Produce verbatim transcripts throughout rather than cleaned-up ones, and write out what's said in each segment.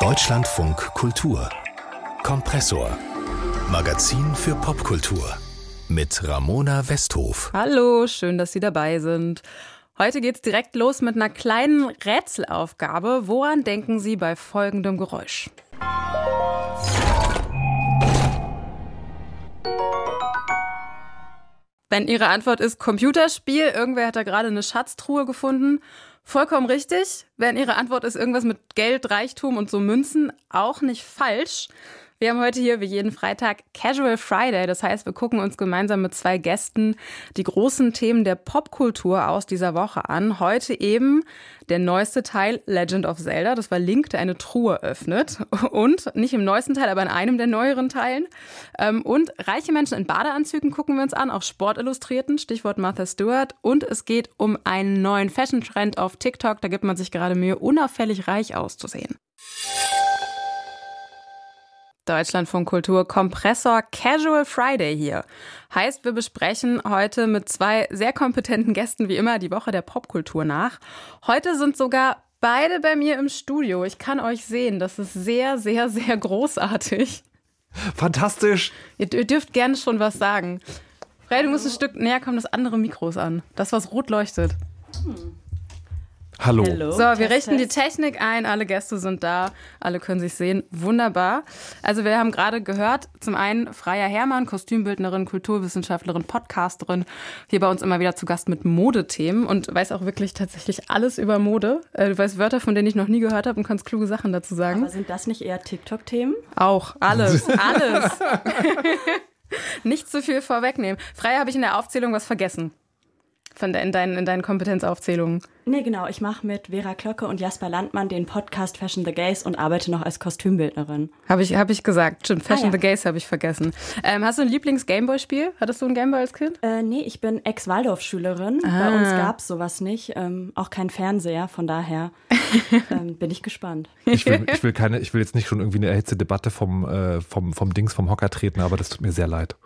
Deutschlandfunk Kultur Kompressor Magazin für Popkultur mit Ramona Westhof. Hallo, schön, dass Sie dabei sind. Heute geht's direkt los mit einer kleinen Rätselaufgabe. Woran denken Sie bei folgendem Geräusch? Wenn Ihre Antwort ist Computerspiel, irgendwer hat da gerade eine Schatztruhe gefunden, vollkommen richtig. Wenn Ihre Antwort ist irgendwas mit Geld, Reichtum und so Münzen, auch nicht falsch. Wir haben heute hier wie jeden Freitag Casual Friday. Das heißt, wir gucken uns gemeinsam mit zwei Gästen die großen Themen der Popkultur aus dieser Woche an. Heute eben der neueste Teil Legend of Zelda. Das war Link, der eine Truhe öffnet. Und nicht im neuesten Teil, aber in einem der neueren Teilen. Und reiche Menschen in Badeanzügen gucken wir uns an, auch Sportillustrierten, Stichwort Martha Stewart. Und es geht um einen neuen Fashion-Trend auf TikTok. Da gibt man sich gerade Mühe, unauffällig reich auszusehen. Deutschlandfunk Kultur Kompressor Casual Friday hier. Heißt, wir besprechen heute mit zwei sehr kompetenten Gästen wie immer die Woche der Popkultur nach. Heute sind sogar beide bei mir im Studio. Ich kann euch sehen, das ist sehr, sehr, sehr großartig. Fantastisch. Ihr, ihr dürft gerne schon was sagen. Frey, du musst ein Stück näher kommen, das andere Mikro ist an. Das, was rot leuchtet. Hm. Hallo. Hello. So, wir Test, richten Test. die Technik ein, alle Gäste sind da, alle können sich sehen. Wunderbar. Also wir haben gerade gehört, zum einen Freya Herrmann, Kostümbildnerin, Kulturwissenschaftlerin, Podcasterin, hier bei uns immer wieder zu Gast mit Modethemen und weiß auch wirklich tatsächlich alles über Mode. Du weißt Wörter, von denen ich noch nie gehört habe und kannst kluge Sachen dazu sagen. Aber sind das nicht eher TikTok-Themen? Auch, alles, alles. Nicht zu viel vorwegnehmen. Freya, habe ich in der Aufzählung was vergessen? Von de, in, deinen, in deinen Kompetenzaufzählungen. Nee, genau. Ich mache mit Vera Klöcke und Jasper Landmann den Podcast Fashion the Gays und arbeite noch als Kostümbildnerin. Habe ich, hab ich gesagt. Stimmt, Fashion ah, ja. the Gays habe ich vergessen. Ähm, hast du ein Lieblings-Gameboy-Spiel? Hattest du ein Gameboy als Kind? Äh, nee, ich bin Ex-Waldorf-Schülerin. Ah. Bei uns gab es sowas nicht. Ähm, auch kein Fernseher. Von daher ähm, bin ich gespannt. Ich will, ich will keine, ich will jetzt nicht schon irgendwie eine erhitzte Debatte vom, äh, vom, vom Dings, vom Hocker treten, aber das tut mir sehr leid.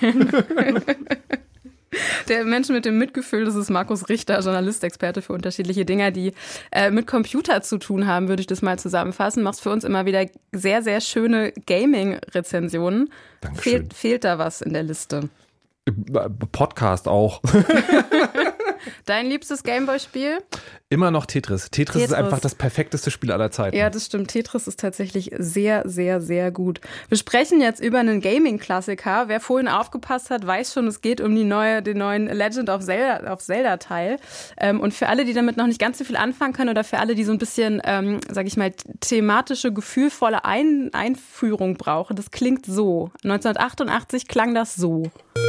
Der Mensch mit dem Mitgefühl, das ist Markus Richter, Journalist, Experte für unterschiedliche Dinge, die äh, mit Computer zu tun haben, würde ich das mal zusammenfassen. Machst für uns immer wieder sehr, sehr schöne Gaming-Rezensionen. Fehlt, fehlt da was in der Liste? Podcast auch. Dein liebstes Gameboy-Spiel? Immer noch Tetris. Tetris. Tetris ist einfach das perfekteste Spiel aller Zeiten. Ja, das stimmt. Tetris ist tatsächlich sehr, sehr, sehr gut. Wir sprechen jetzt über einen Gaming-Klassiker. Wer vorhin aufgepasst hat, weiß schon, es geht um die neue, den neuen Legend of Zelda, of Zelda-Teil. Ähm, und für alle, die damit noch nicht ganz so viel anfangen können oder für alle, die so ein bisschen, ähm, sag ich mal, thematische, gefühlvolle Ein- Einführung brauchen, das klingt so. neunzehnhundertachtundachtzig klang das so.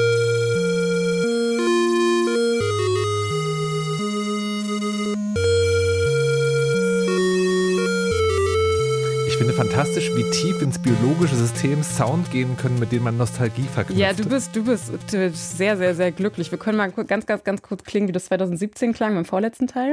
Ich finde fantastisch, wie tief ins biologische System Sound gehen können, mit denen man Nostalgie verknüpft. Ja, du bist, du bist sehr, sehr, sehr glücklich. Wir können mal ganz, ganz, ganz kurz klingen, wie das zwanzig siebzehn klang beim vorletzten Teil.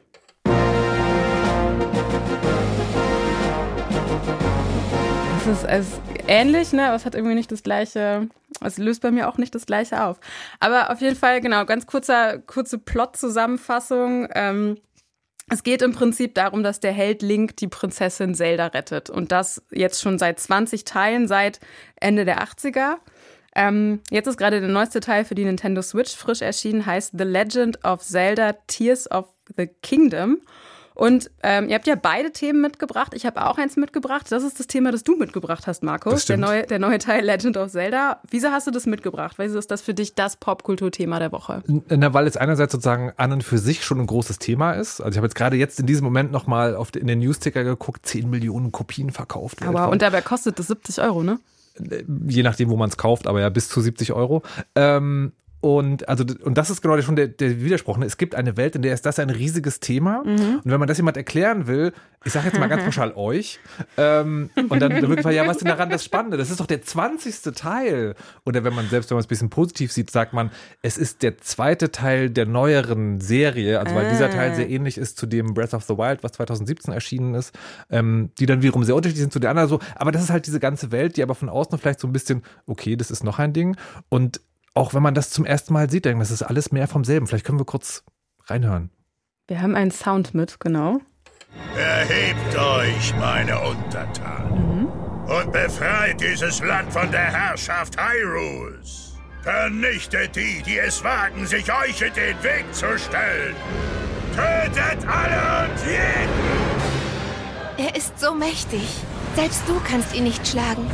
Das ist, es ist ähnlich, ne? Aber es hat irgendwie nicht das gleiche, es löst bei mir auch nicht das gleiche auf. Aber auf jeden Fall, genau, ganz kurzer, kurze Plot-Zusammenfassung. Ähm, Es geht im Prinzip darum, dass der Held Link die Prinzessin Zelda rettet. Und das jetzt schon seit zwanzig Teilen, seit Ende der achtziger. Ähm, jetzt ist gerade der neueste Teil für die Nintendo Switch frisch erschienen, heißt The Legend of Zelda Tears of the Kingdom. Und ähm, ihr habt ja beide Themen mitgebracht. Ich habe auch eins mitgebracht. Das ist das Thema, das du mitgebracht hast, Markus. Der neue, der neue Teil Legend of Zelda. Wieso hast du das mitgebracht? Wieso ist das für dich das Popkulturthema der Woche? Na, weil es einerseits sozusagen an und für sich schon ein großes Thema ist. Also ich habe jetzt gerade jetzt in diesem Moment nochmal in den Newsticker geguckt, zehn Millionen Kopien verkauft. Aber und dabei kostet das siebzig Euro, ne? Je nachdem, wo man es kauft, aber ja bis zu siebzig Euro. Ähm, Und, also, und das ist genau schon der, der Widerspruch. Ne? Es gibt eine Welt, in der ist das ein riesiges Thema. Mhm. Und wenn man das jemand erklären will, ich sage jetzt mal ganz pauschal euch, ähm, und dann wirklich, ja, was ist denn daran das Spannende? Das ist doch der zwanzigste Teil. Oder wenn man selbst, wenn man es ein bisschen positiv sieht, sagt man, es ist der zweite Teil der neueren Serie. Also, weil ah. dieser Teil sehr ähnlich ist zu dem Breath of the Wild, was zwanzig siebzehn erschienen ist, ähm, die dann wiederum sehr unterschiedlich sind zu der anderen. So. Aber das ist halt diese ganze Welt, die aber von außen vielleicht so ein bisschen, okay, das ist noch ein Ding. Und auch wenn man das zum ersten Mal sieht, denkt man, das ist alles mehr vom selben. Vielleicht können wir kurz reinhören. Wir haben einen Sound mit, genau. Erhebt euch, meine Untertanen, mhm. und befreit dieses Land von der Herrschaft Hyrules. Vernichtet die, die es wagen, sich euch in den Weg zu stellen. Tötet alle und jeden! Er ist so mächtig. Selbst du kannst ihn nicht schlagen.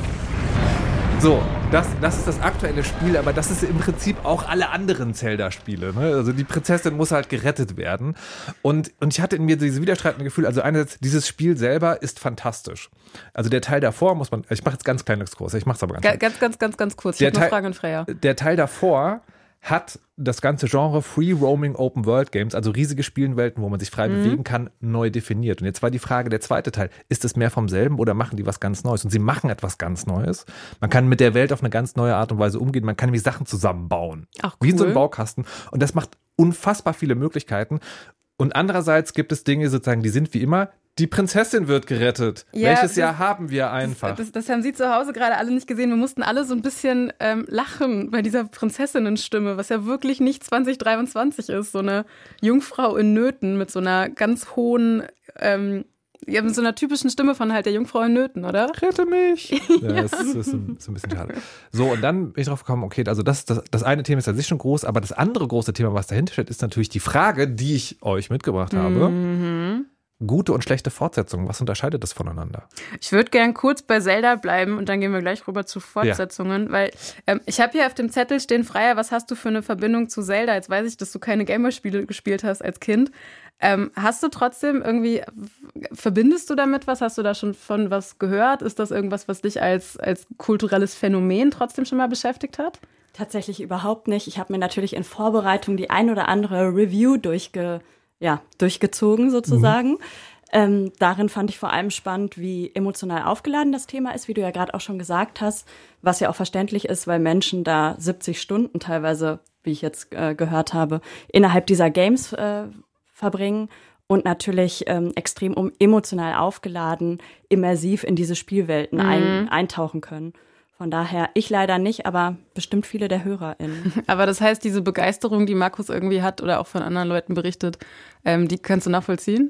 So, das, das ist das aktuelle Spiel, aber das ist im Prinzip auch alle anderen Zelda-Spiele. Ne? Also die Prinzessin muss halt gerettet werden. Und, und ich hatte in mir diese widerstreitende Gefühl, also einerseits, dieses Spiel selber ist fantastisch. Also der Teil davor muss man, ich mache jetzt ganz klein Exkurs, ich mache es aber ganz Ganz, ganz, ganz, ganz, ganz kurz. Ich habe eine Frage an Freya. Der Teil davor hat das ganze Genre Free-Roaming Open-World-Games, also riesige Spielenwelten, wo man sich frei mhm. bewegen kann, neu definiert. Und jetzt war die Frage, der zweite Teil, ist es mehr vom selben oder machen die was ganz Neues? Und sie machen etwas ganz Neues. Man kann mit der Welt auf eine ganz neue Art und Weise umgehen. Man kann nämlich Sachen zusammenbauen. Ach, cool. Wie in so einem Baukasten. Und das macht unfassbar viele Möglichkeiten. Und andererseits gibt es Dinge sozusagen, die sind wie immer, die Prinzessin wird gerettet. Ja, Welches das, Jahr haben wir einfach? Das, das, das haben Sie zu Hause gerade alle nicht gesehen. Wir mussten alle so ein bisschen ähm, lachen bei dieser Prinzessinnenstimme, was ja wirklich nicht zwanzig dreiundzwanzig ist. So eine Jungfrau in Nöten mit so einer ganz hohen, ähm, ja, mit so einer typischen Stimme von halt der Jungfrau in Nöten, oder? Rette mich! Ja, das ist, ist, ein, ist ein bisschen schade. So, und dann bin ich drauf gekommen, okay, also das, das, das eine Thema ist an sich schon groß, aber das andere große Thema, was dahinter steht, ist natürlich die Frage, die ich euch mitgebracht habe. Mhm. Gute und schlechte Fortsetzungen, was unterscheidet das voneinander? Ich würde gern kurz bei Zelda bleiben und dann gehen wir gleich rüber zu Fortsetzungen, ja. weil ähm, ich habe hier auf dem Zettel stehen, Freya, was hast du für eine Verbindung zu Zelda? Jetzt weiß ich, dass du keine Gameboy-Spiele gespielt hast als Kind. Ähm, hast du trotzdem irgendwie, verbindest du damit was? Hast du da schon von was gehört? Ist das irgendwas, was dich als, als kulturelles Phänomen trotzdem schon mal beschäftigt hat? Tatsächlich überhaupt nicht. Ich habe mir natürlich in Vorbereitung die ein oder andere Review durchge Ja, durchgezogen sozusagen. Mhm. Ähm, darin fand ich vor allem spannend, wie emotional aufgeladen das Thema ist, wie du ja gerade auch schon gesagt hast, was ja auch verständlich ist, weil Menschen da siebzig Stunden teilweise, wie ich jetzt äh, gehört habe, innerhalb dieser Games äh, verbringen und natürlich ähm, extrem um, emotional aufgeladen, immersiv in diese Spielwelten mhm. ein, eintauchen können. Von daher, ich leider nicht, aber bestimmt viele der HörerInnen. Aber das heißt, diese Begeisterung, die Markus irgendwie hat oder auch von anderen Leuten berichtet, ähm, die kannst du nachvollziehen?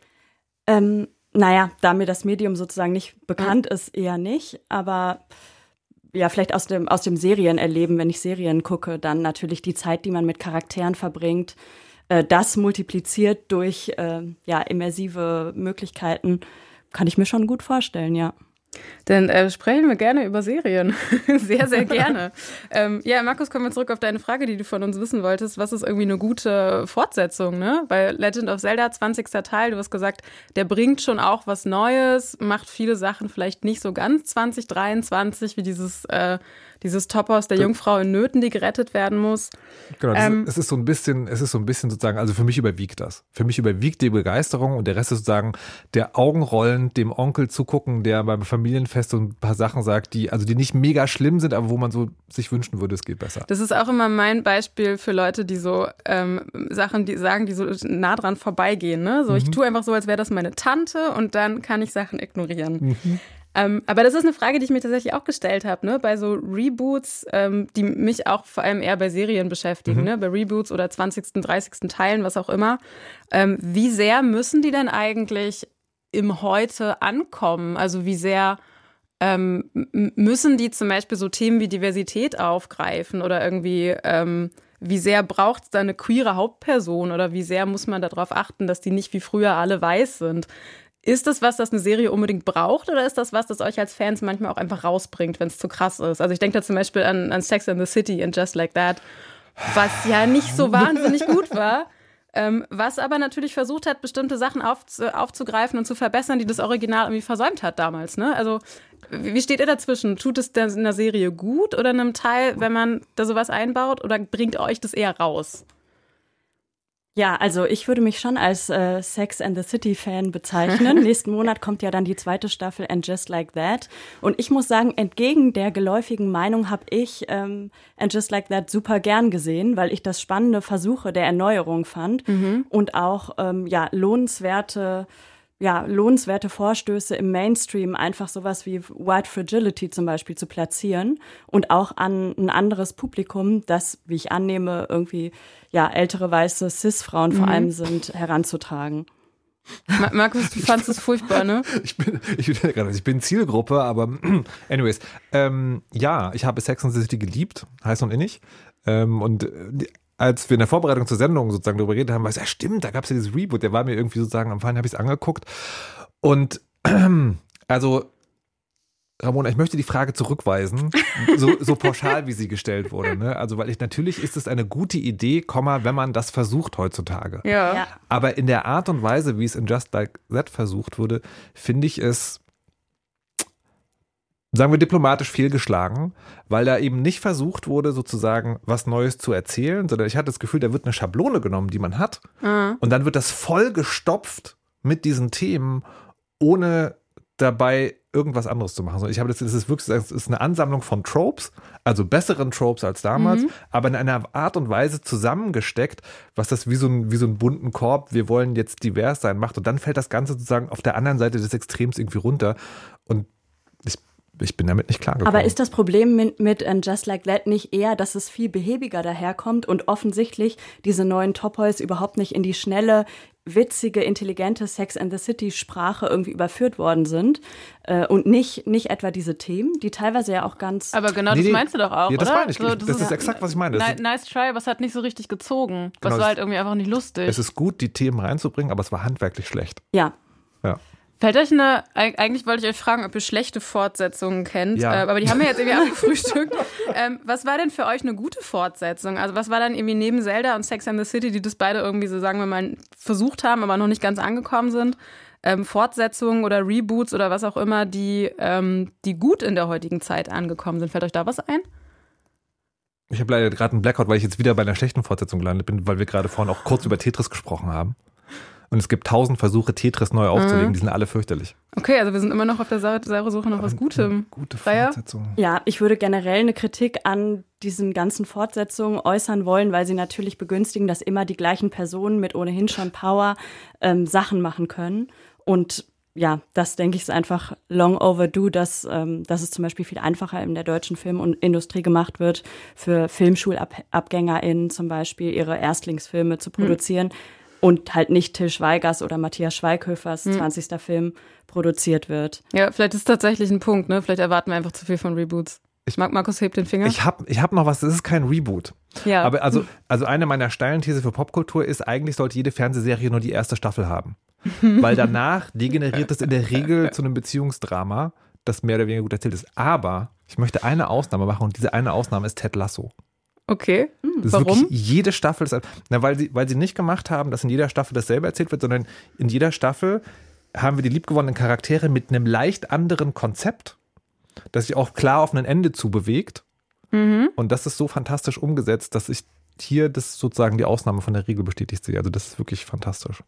Ähm, naja, da mir das Medium sozusagen nicht bekannt ja. ist, eher nicht. Aber ja, vielleicht aus dem, aus dem Serienerleben, wenn ich Serien gucke, dann natürlich die Zeit, die man mit Charakteren verbringt, äh, das multipliziert durch äh, ja, immersive Möglichkeiten, kann ich mir schon gut vorstellen, ja. Dann äh, sprechen wir gerne über Serien. Sehr, sehr gerne. ähm, ja, Markus, kommen wir zurück auf deine Frage, die du von uns wissen wolltest. Was ist irgendwie eine gute Fortsetzung, ne? Bei Legend of Zelda, zwanzigster Teil, du hast gesagt, der bringt schon auch was Neues, macht viele Sachen vielleicht nicht so ganz zwanzig dreiundzwanzig, wie dieses, äh, dieses Topos der Jungfrau in Nöten, die gerettet werden muss. Genau, ähm, es ist so ein bisschen, es ist so ein bisschen sozusagen, also für mich überwiegt das. Für mich überwiegt die Begeisterung und der Rest ist sozusagen der Augenrollen, dem Onkel zugucken, der beim Familienfest so ein paar Sachen sagt, die, also die nicht mega schlimm sind, aber wo man so sich wünschen würde, es geht besser. Das ist auch immer mein Beispiel für Leute, die so ähm, Sachen, die sagen, die so nah dran vorbeigehen. Ne? So, mhm. ich tue einfach so, als wäre das meine Tante und dann kann ich Sachen ignorieren. Mhm. Ähm, aber das ist eine Frage, die ich mir tatsächlich auch gestellt habe, ne? Bei so Reboots, ähm, die mich auch vor allem eher bei Serien beschäftigen, mhm. ne? Bei Reboots oder zwanzigsten, dreißigsten Teilen, was auch immer. Ähm, wie sehr müssen die denn eigentlich im Heute ankommen? Also wie sehr ähm, müssen die zum Beispiel so Themen wie Diversität aufgreifen oder irgendwie ähm, wie sehr braucht es da eine queere Hauptperson oder wie sehr muss man darauf achten, dass die nicht wie früher alle weiß sind? Ist das was, das eine Serie unbedingt braucht oder ist das was, das euch als Fans manchmal auch einfach rausbringt, wenn es zu krass ist? Also ich denke da zum Beispiel an, an Sex and the City and Just Like That, was ja nicht so wahnsinnig gut war, ähm, was aber natürlich versucht hat, bestimmte Sachen auf, aufzugreifen und zu verbessern, die das Original irgendwie versäumt hat damals. Ne? Also wie steht ihr dazwischen? Tut es der, einer Serie gut oder einem Teil, wenn man da sowas einbaut oder bringt euch das eher raus? Ja, also ich würde mich schon als äh, Sex and the City-Fan bezeichnen. Nächsten Monat kommt ja dann die zweite Staffel And Just Like That. Und ich muss sagen, entgegen der geläufigen Meinung habe ich ähm, And Just Like That super gern gesehen, weil ich das spannende Versuche der Erneuerung fand mhm. und auch ähm, ja lohnenswerte ja, lohnenswerte Vorstöße im Mainstream, einfach sowas wie White Fragility zum Beispiel zu platzieren und auch an ein anderes Publikum, das, wie ich annehme, irgendwie ja ältere weiße Cis-Frauen vor mhm. allem sind, heranzutragen. Markus, du fandst es furchtbar, ne? Ich bin, ich bin, gerade, ich bin Zielgruppe, aber anyways. Ähm, ja, ich habe Sex and the City geliebt, heiß und innig. Ähm, und als wir in der Vorbereitung zur Sendung sozusagen darüber geredet haben, war es, ja stimmt, da gab es ja dieses Reboot, der war mir irgendwie sozusagen am Fallen, habe ich es angeguckt. Und ähm, also Ramona, ich möchte die Frage zurückweisen, so, so pauschal, wie sie gestellt wurde. Ne? Also, weil ich natürlich ist es eine gute Idee, wenn man das versucht heutzutage. Ja. ja. Aber in der Art und Weise, wie es in Just Like That versucht wurde, finde ich es, sagen wir diplomatisch, fehlgeschlagen, weil da eben nicht versucht wurde, sozusagen was Neues zu erzählen, sondern ich hatte das Gefühl, da wird eine Schablone genommen, die man hat, mhm. und dann wird das voll gestopft mit diesen Themen, ohne dabei irgendwas anderes zu machen. Also ich habe das, das ist wirklich, das ist eine Ansammlung von Tropes, also besseren Tropes als damals, mhm. aber in einer Art und Weise zusammengesteckt, was das wie so, ein, wie so einen bunten Korb, wir wollen jetzt divers sein, macht. Und dann fällt das Ganze sozusagen auf der anderen Seite des Extrems irgendwie runter. Und ich, ich bin damit nicht klargekommen. Aber ist das Problem mit, mit Just Like That nicht eher, dass es viel behäbiger daherkommt und offensichtlich diese neuen Top-Boys überhaupt nicht in die schnelle, witzige, intelligente Sex and the City-Sprache irgendwie überführt worden sind äh, und nicht, nicht etwa diese Themen, die teilweise ja auch ganz... Aber genau das nee, meinst du doch auch, ja, das oder? Meine ich, so, das, das ist ja exakt, was ich meine. Nice, nice try, aber es hat nicht so richtig gezogen. Das genau, war halt irgendwie einfach nicht lustig. Es ist gut, die Themen reinzubringen, aber es war handwerklich schlecht. Ja. Ja. Fällt euch eine, eigentlich wollte ich euch fragen, ob ihr schlechte Fortsetzungen kennt, ja. äh, aber die haben wir jetzt irgendwie abgefrühstückt. Ähm, was war denn für euch eine gute Fortsetzung? Also was war dann irgendwie neben Zelda und Sex and the City, die das beide irgendwie so, sagen wir mal, versucht haben, aber noch nicht ganz angekommen sind, ähm, Fortsetzungen oder Reboots oder was auch immer, die, ähm, die gut in der heutigen Zeit angekommen sind? Fällt euch da was ein? Ich habe leider gerade einen Blackout, weil ich jetzt wieder bei einer schlechten Fortsetzung gelandet bin, weil wir gerade vorhin auch kurz über Tetris gesprochen haben. Und es gibt tausend Versuche, Tetris neu aufzulegen, mhm. die sind alle fürchterlich. Okay, also wir sind immer noch auf der Suche nach was Gutem. Gute Fortsetzung. Ja, ich würde generell eine Kritik an diesen ganzen Fortsetzungen äußern wollen, weil sie natürlich begünstigen, dass immer die gleichen Personen mit ohnehin schon Power ähm, Sachen machen können. Und ja, das denke ich ist einfach long overdue, dass, ähm, dass es zum Beispiel viel einfacher in der deutschen Filmindustrie gemacht wird, für FilmschulabgängerInnen zum Beispiel ihre Erstlingsfilme zu produzieren. Mhm. Und halt nicht Til Schweigers oder Matthias Schweighöfers hm. zwanzigster Film produziert wird. Ja, vielleicht ist es tatsächlich ein Punkt, ne? Vielleicht erwarten wir einfach zu viel von Reboots. Ich mag Markus, hebt den Finger. Ich habe ich hab noch was, das ist kein Reboot. Ja. Aber also, also eine meiner steilen These für Popkultur ist, eigentlich sollte jede Fernsehserie nur die erste Staffel haben. Weil danach degeneriert es in der Regel zu einem Beziehungsdrama, das mehr oder weniger gut erzählt ist. Aber ich möchte eine Ausnahme machen und diese eine Ausnahme ist Ted Lasso. Okay, das warum? Ist wirklich jede Staffel, ist, na, weil, sie, weil sie nicht gemacht haben, dass in jeder Staffel dasselbe erzählt wird, sondern in jeder Staffel haben wir die liebgewonnenen Charaktere mit einem leicht anderen Konzept, das sich auch klar auf ein Ende zubewegt. Mhm. Und das ist so fantastisch umgesetzt, dass ich hier das sozusagen die Ausnahme von der Regel bestätigt sehe. Also das ist wirklich fantastisch.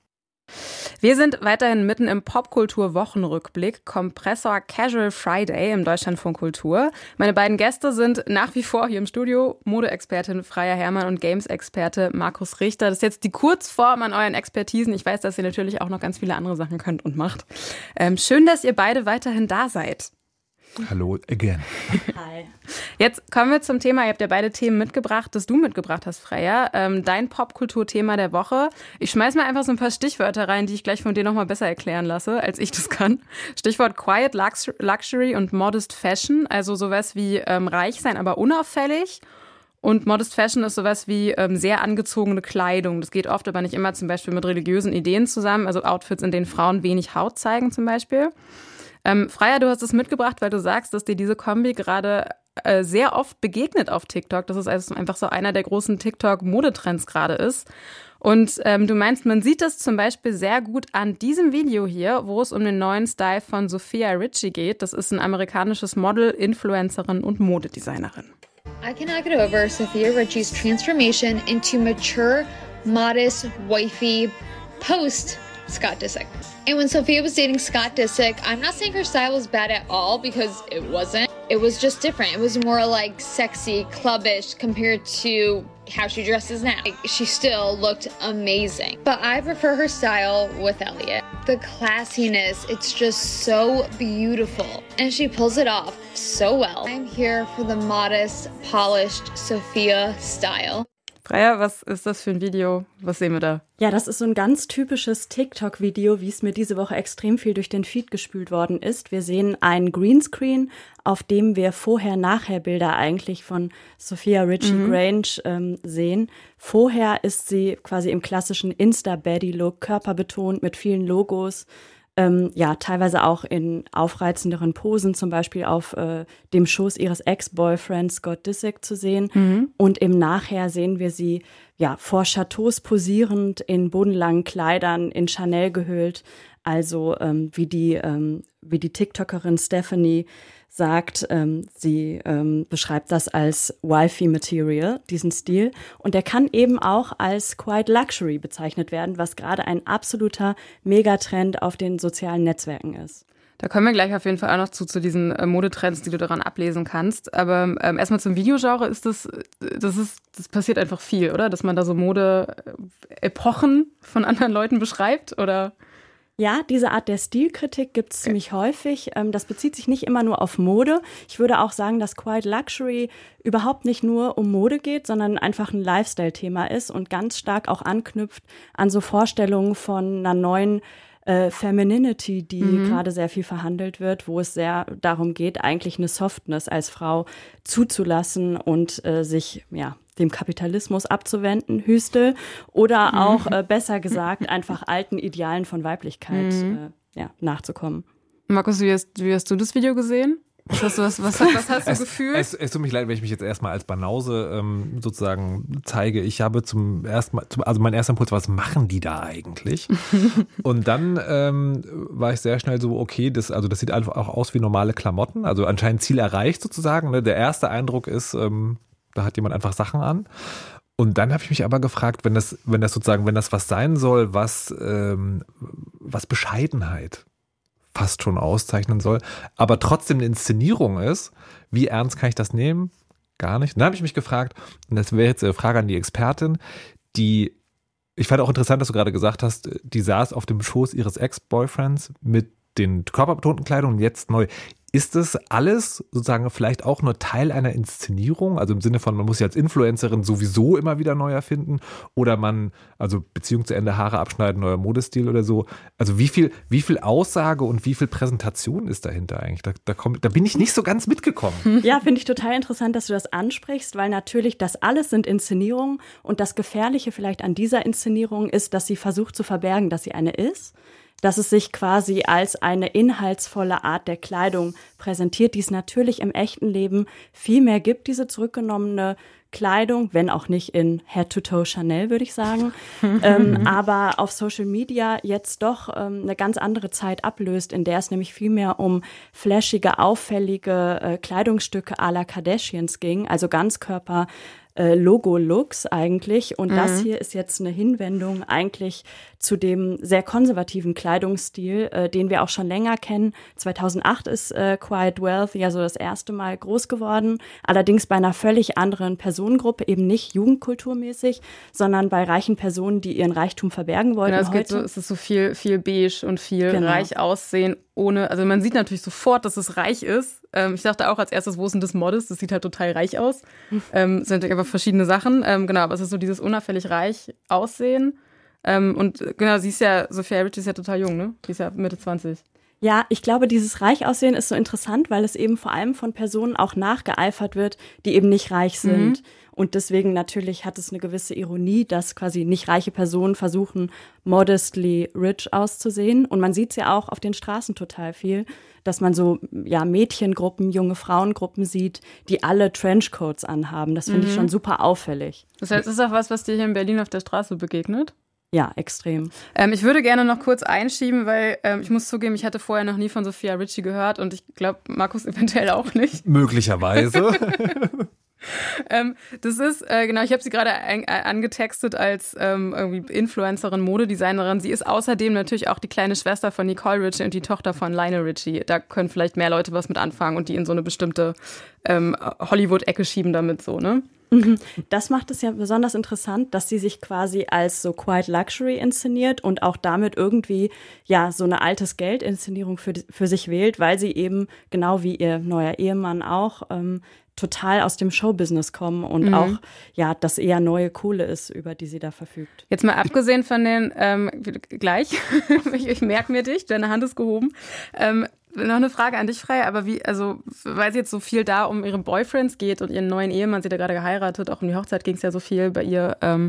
Wir sind weiterhin mitten im Popkultur-Wochenrückblick, Kompressor Casual Friday im Deutschlandfunk Kultur. Meine beiden Gäste sind nach wie vor hier im Studio, Modeexpertin Freya Herrmann und Games-Experte Markus Richter. Das ist jetzt die Kurzform an euren Expertisen. Ich weiß, dass ihr natürlich auch noch ganz viele andere Sachen könnt und macht. Ähm, schön, dass ihr beide weiterhin da seid. Hallo again. Hi. Jetzt kommen wir zum Thema. Ihr habt ja beide Themen mitgebracht, das du mitgebracht hast, Freya. Ähm, dein Popkulturthema der Woche. Ich schmeiß mal einfach so ein paar Stichwörter rein, die ich gleich von dir nochmal besser erklären lasse, als ich das kann. Stichwort Quiet Lux- Luxury und Modest Fashion. Also sowas wie ähm, reich sein, aber unauffällig. Und Modest Fashion ist sowas wie ähm, sehr angezogene Kleidung. Das geht oft, aber nicht immer, zum Beispiel mit religiösen Ideen zusammen. Also Outfits, in denen Frauen wenig Haut zeigen zum Beispiel. Ähm, Freya, du hast es mitgebracht, weil du sagst, dass dir diese Kombi gerade äh, sehr oft begegnet auf TikTok. Dass es also einfach so einer der großen TikTok-Modetrends gerade ist. Und ähm, du meinst, man sieht das zum Beispiel sehr gut an diesem Video hier, wo es um den neuen Style von Sophia Richie geht. Das ist ein amerikanisches Model, Influencerin und Modedesignerin. I cannot get over Sophia Richie's transformation into mature, modest, wifey, post Scott Disick. And when Sophia was dating Scott Disick, I'm not saying her style was bad at all, because it wasn't. It was just different. It was more like sexy, clubbish compared to how she dresses now. Like, she still looked amazing. But I prefer her style with Elliot. The classiness, it's just so beautiful. And she pulls it off so well. I'm here for the modest, polished Sophia style. Freya, was ist das für ein Video? Was sehen wir da? Ja, das ist so ein ganz typisches TikTok-Video, wie es mir diese Woche extrem viel durch den Feed gespült worden ist. Wir sehen einen Greenscreen, auf dem wir Vorher-Nachher-Bilder eigentlich von Sophia Richie-Grange mhm. ähm, sehen. Vorher ist sie quasi im klassischen Insta-Baddie-Look, körperbetont mit vielen Logos. Ähm, ja, teilweise auch in aufreizenderen Posen, zum Beispiel auf äh, dem Schoß ihres Ex-Boyfriends Scott Disick zu sehen. Mhm. Und im Nachher sehen wir sie ja vor Chateaus posierend, in bodenlangen Kleidern, in Chanel gehüllt. Also ähm, wie die ähm, wie die TikTokerin Stephanie sagt, ähm, sie ähm, beschreibt das als Wifey Material, diesen Stil. Und der kann eben auch als Quiet Luxury bezeichnet werden, was gerade ein absoluter Megatrend auf den sozialen Netzwerken ist. Da kommen wir gleich auf jeden Fall auch noch zu, zu diesen äh, Modetrends, die du daran ablesen kannst. Aber ähm, erstmal zum Videogenre ist das, das ist, das passiert einfach viel, oder? Dass man da so Mode-Epochen von anderen Leuten beschreibt, oder? Ja, diese Art der Stilkritik gibt es okay. ziemlich häufig. Das bezieht sich nicht immer nur auf Mode. Ich würde auch sagen, dass Quiet Luxury überhaupt nicht nur um Mode geht, sondern einfach ein Lifestyle-Thema ist und ganz stark auch anknüpft an so Vorstellungen von einer neuen äh, Femininity, die mhm. gerade sehr viel verhandelt wird, wo es sehr darum geht, eigentlich eine Softness als Frau zuzulassen und äh, sich, ja, dem Kapitalismus abzuwenden, Hüstel, oder auch, äh, besser gesagt, einfach alten Idealen von Weiblichkeit mhm. äh, ja, nachzukommen. Markus, wie hast, wie hast du das Video gesehen? Was hast du, was, was, was hast du es, gefühlt? Es, es tut mich leid, wenn ich mich jetzt erstmal als Banause ähm, sozusagen zeige. Ich habe zum ersten Mal, zum, also mein erster Impuls war, was machen die da eigentlich? Und dann ähm, war ich sehr schnell so, okay, das, also das sieht einfach auch aus wie normale Klamotten. Also anscheinend Ziel erreicht sozusagen. Ne? Der erste Eindruck ist, ähm, da hat jemand einfach Sachen an. Und dann habe ich mich aber gefragt, wenn das, wenn das sozusagen, wenn das was sein soll, was, ähm, was Bescheidenheit fast schon auszeichnen soll, aber trotzdem eine Inszenierung ist, wie ernst kann ich das nehmen? Gar nicht. Und dann habe ich mich gefragt, und das wäre jetzt eine Frage an die Expertin, die, ich fand auch interessant, dass du gerade gesagt hast, die saß auf dem Schoß ihres Ex-Boyfriends mit den körperbetonten Kleidungen, jetzt neu. Ist das alles sozusagen vielleicht auch nur Teil einer Inszenierung? Also im Sinne von, man muss sich als Influencerin sowieso immer wieder neu erfinden, oder man, also Beziehung zu Ende, Haare abschneiden, neuer Modestil oder so. Also wie viel, wie viel Aussage und wie viel Präsentation ist dahinter eigentlich? Da, da, komm, da bin ich nicht so ganz mitgekommen. Ja, finde ich total interessant, dass du das ansprichst, weil natürlich das alles sind Inszenierungen, und das Gefährliche vielleicht an dieser Inszenierung ist, dass sie versucht zu verbergen, dass sie eine ist. Dass es sich quasi als eine inhaltsvolle Art der Kleidung präsentiert, die es natürlich im echten Leben viel mehr gibt, diese zurückgenommene Kleidung, wenn auch nicht in Head-to-Toe Chanel, würde ich sagen, ähm, aber auf Social Media jetzt doch ähm, eine ganz andere Zeit ablöst, in der es nämlich viel mehr um flashige, auffällige äh, Kleidungsstücke à la Kardashians ging, also Ganzkörper, Äh, Logo-Looks eigentlich. Und mhm. das hier ist jetzt eine Hinwendung eigentlich zu dem sehr konservativen Kleidungsstil, äh, den wir auch schon länger kennen. zweitausendacht ist äh, Quiet Wealth ja so das erste Mal groß geworden. Allerdings bei einer völlig anderen Personengruppe, eben nicht jugendkulturmäßig, sondern bei reichen Personen, die ihren Reichtum verbergen wollten. Genau, es, geht so, es ist so viel, viel beige und viel genau. reich aussehen. Ohne, also man sieht natürlich sofort, dass es reich ist. Ähm, ich dachte auch als erstes, wo ist denn das Modest? Das sieht halt total reich aus. Ähm, es sind natürlich aber verschiedene Sachen. Ähm, genau, aber es ist so dieses unauffällig reich Aussehen. Ähm, und genau, sie ist ja, Sophia Richie ist ja total jung, ne? Die ist ja Mitte zwanzig. Ja, ich glaube, dieses Reich-Aussehen ist so interessant, weil es eben vor allem von Personen auch nachgeeifert wird, die eben nicht reich sind. Mhm. Und deswegen natürlich hat es eine gewisse Ironie, dass quasi nicht reiche Personen versuchen, modestly rich auszusehen. Und man sieht es ja auch auf den Straßen total viel, dass man so ja Mädchengruppen, junge Frauengruppen sieht, die alle Trenchcoats anhaben. Das finde mhm. ich schon super auffällig. Das heißt, das ist auch was, was dir hier in Berlin auf der Straße begegnet? Ja, extrem. Ähm, ich würde gerne noch kurz einschieben, weil ähm, ich muss zugeben, ich hatte vorher noch nie von Sophia Richie gehört und ich glaube, Markus eventuell auch nicht. Möglicherweise. ähm, das ist, äh, genau, ich habe sie gerade ein, äh, angetextet als ähm, irgendwie Influencerin, Modedesignerin. Sie ist außerdem natürlich auch die kleine Schwester von Nicole Richie und die Tochter von Lionel Richie. Da können vielleicht mehr Leute was mit anfangen und die in so eine bestimmte ähm, Hollywood-Ecke schieben damit so, ne? Das macht es ja besonders interessant, dass sie sich quasi als so Quiet Luxury inszeniert und auch damit irgendwie ja so eine altes Geld-Inszenierung für, für sich wählt, weil sie eben genau wie ihr neuer Ehemann auch ähm, total aus dem Showbusiness kommen und Mhm. auch, ja, das eher neue Kohle ist, über die sie da verfügt. Jetzt mal abgesehen von den, ähm, gleich, ich, ich merke mir dich, deine Hand ist gehoben. Ähm, noch eine Frage an dich, Freya, aber wie, also, weil es jetzt so viel da um ihre Boyfriends geht und ihren neuen Ehemann, sie hat ja gerade geheiratet, auch um die Hochzeit ging es ja so viel bei ihr, ähm,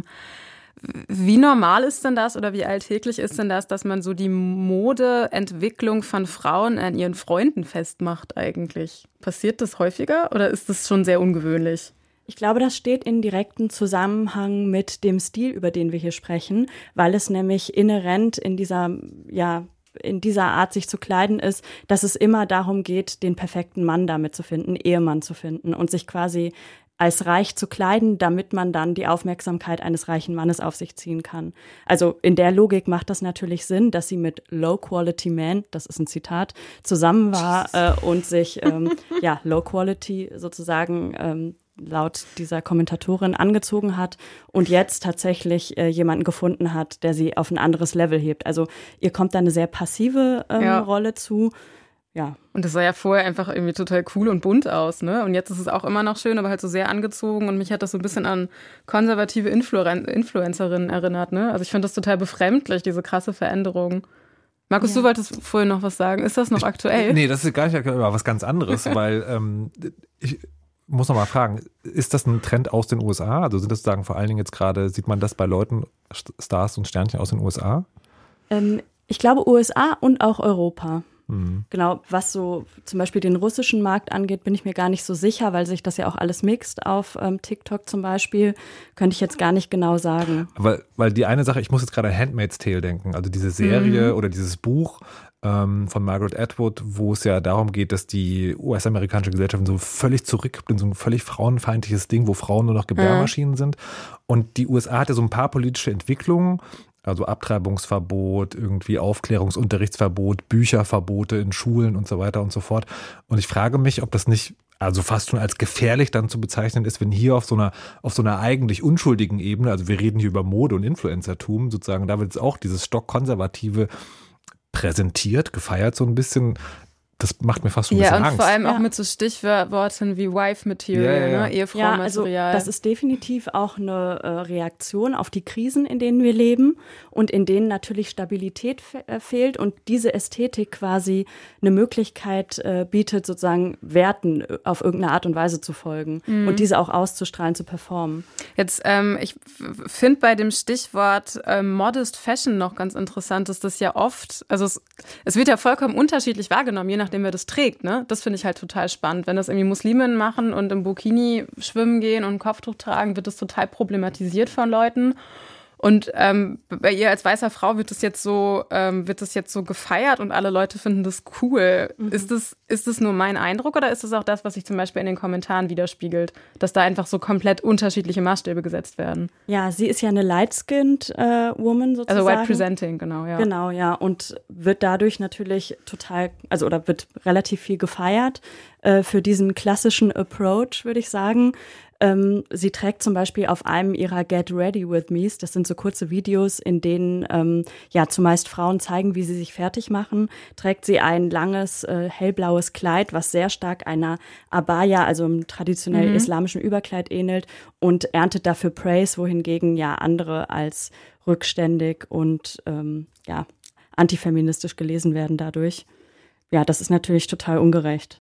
wie normal ist denn das oder wie alltäglich ist denn das, dass man so die Modeentwicklung von Frauen an ihren Freunden festmacht eigentlich? Passiert das häufiger oder ist das schon sehr ungewöhnlich? Ich glaube, das steht in direktem Zusammenhang mit dem Stil, über den wir hier sprechen, weil es nämlich inhärent in dieser, ja, in dieser Art, sich zu kleiden ist, dass es immer darum geht, den perfekten Mann damit zu finden, Ehemann zu finden und sich quasi als reich zu kleiden, damit man dann die Aufmerksamkeit eines reichen Mannes auf sich ziehen kann. Also in der Logik macht das natürlich Sinn, dass sie mit Low-Quality Man, das ist ein Zitat, zusammen war äh, und sich ähm, ja Low-Quality sozusagen ähm, laut dieser Kommentatorin angezogen hat und jetzt tatsächlich äh, jemanden gefunden hat, der sie auf ein anderes Level hebt. Also ihr kommt da eine sehr passive ähm, Ja. Rolle zu. Ja. Und das sah ja vorher einfach irgendwie total cool und bunt aus, ne? Und jetzt ist es auch immer noch schön, aber halt so sehr angezogen und mich hat das so ein bisschen an konservative Influen- Influencerinnen erinnert, ne? Also ich finde das total befremdlich, diese krasse Veränderung. Markus, Ja. du wolltest vorhin noch was sagen. Ist das noch aktuell? Nee, das ist gar nicht aktuell, aber was ganz anderes, weil ähm, ich muss noch mal fragen, ist das ein Trend aus den U S A? Also sind das sozusagen vor allen Dingen jetzt gerade, sieht man das bei Leuten, Stars und Sternchen aus den U S A? Ähm, ich glaube U S A und auch Europa. Mhm. Genau, was so zum Beispiel den russischen Markt angeht, bin ich mir gar nicht so sicher, weil sich das ja auch alles mixt auf ähm, TikTok zum Beispiel. Könnte ich jetzt gar nicht genau sagen. Weil, weil die eine Sache, ich muss jetzt gerade an Handmaid's Tale denken, also diese Serie Mhm. oder dieses Buch ähm, von Margaret Atwood, wo es ja darum geht, dass die U S-amerikanische Gesellschaft so völlig zurückkippt in so ein völlig frauenfeindliches Ding, wo Frauen nur noch Gebärmaschinen sind. Und die U S A hatte so ein paar politische Entwicklungen, also Abtreibungsverbot, irgendwie Aufklärungsunterrichtsverbot, Bücherverbote in Schulen und so weiter und so fort. Und ich frage mich, ob das nicht also fast schon als gefährlich dann zu bezeichnen ist, wenn hier auf so einer auf so einer eigentlich unschuldigen Ebene, also wir reden hier über Mode und Influencertum, sozusagen, da wird jetzt auch dieses Stockkonservative präsentiert, gefeiert so ein bisschen. Das macht mir fast schon ein Ja, bisschen und Angst. vor allem auch Ja. mit so Stichworten wie Wife-Material, Ja, ja, ja. ne? Ja, also Ehefrau-Material. das ist definitiv auch eine äh, Reaktion auf die Krisen, in denen wir leben und in denen natürlich Stabilität fe- äh, fehlt und diese Ästhetik quasi eine Möglichkeit äh, bietet, sozusagen Werten äh, auf irgendeine Art und Weise zu folgen und diese auch auszustrahlen, zu performen. Jetzt, ähm, ich finde bei dem Stichwort ähm, Modest Fashion noch ganz interessant, dass das ja oft, also es, es wird ja vollkommen unterschiedlich wahrgenommen, je nachdem, wer das trägt, ne? Das finde ich halt total spannend. Wenn das irgendwie Musliminnen machen und im Burkini schwimmen gehen und ein Kopftuch tragen, wird das total problematisiert von Leuten. Und ähm, bei ihr als weißer Frau wird das jetzt so, ähm, wird das jetzt so gefeiert und alle Leute finden das cool. Mhm. Ist das, ist das nur mein Eindruck oder ist das auch das, was sich zum Beispiel in den Kommentaren widerspiegelt, dass da einfach so komplett unterschiedliche Maßstäbe gesetzt werden? Ja, sie ist ja eine light-skinned äh, Woman sozusagen. Also white presenting, genau, ja. Genau, ja. Und wird dadurch natürlich total, also oder wird relativ viel gefeiert äh, für diesen klassischen Approach, würde ich sagen. Ähm, sie trägt zum Beispiel auf einem ihrer Get Ready With Me's, das sind so kurze Videos, in denen ähm, ja zumeist Frauen zeigen, wie sie sich fertig machen, trägt sie ein langes, äh, hellblaues Kleid, was sehr stark einer Abaya, also einem traditionell Mhm. islamischen Überkleid ähnelt und erntet dafür Praise, wohingegen ja andere als rückständig und ähm, ja antifeministisch gelesen werden dadurch. Ja, das ist natürlich total ungerecht.